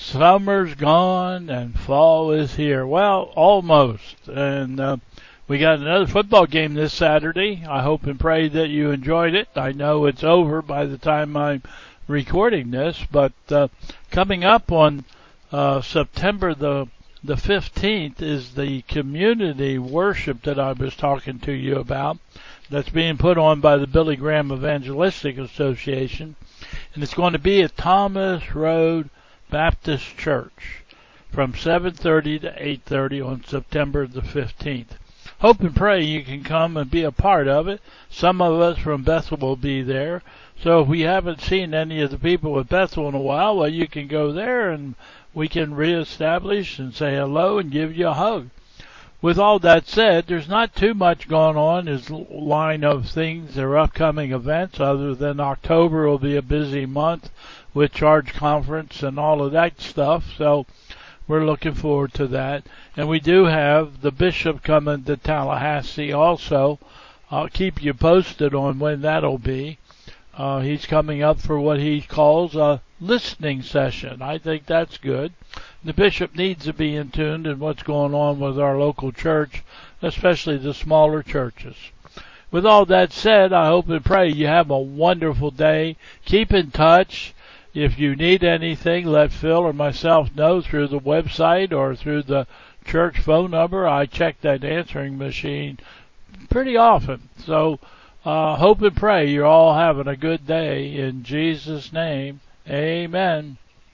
summer's gone and fall is here. Well, almost. And we got another football game this Saturday. I hope and pray that you enjoyed it. I know it's over by the time I'm recording this, but coming up on September the 15th is the community worship that I was talking to you about. That's being put on by the Billy Graham Evangelistic Association, and it's going to be at Thomas Road Baptist Church from 7:30 to 8:30 on September the 15th. Hope and pray you can come and be a part of it. Some of us from Bethel will be there. So if we haven't seen any of the people at Bethel in a while, well, you can go there and we can reestablish and say hello and give you a hug. With all that said, there's not too much going on as line of things or upcoming events other than October will be a busy month with Charge Conference and all of that stuff. So we're looking forward to that. And we do have the bishop coming to Tallahassee also. I'll keep you posted on when that'll be. He's coming up for what he calls a listening session. I think that's good. The bishop needs to be in tune in what's going on with our local church, especially the smaller churches. With all that said, I hope and pray you have a wonderful day. Keep in touch. If you need anything, let Phil or myself know through the website or through the church phone number. I check that answering machine pretty often. So hope and pray you're all having a good day. In Jesus' name, amen.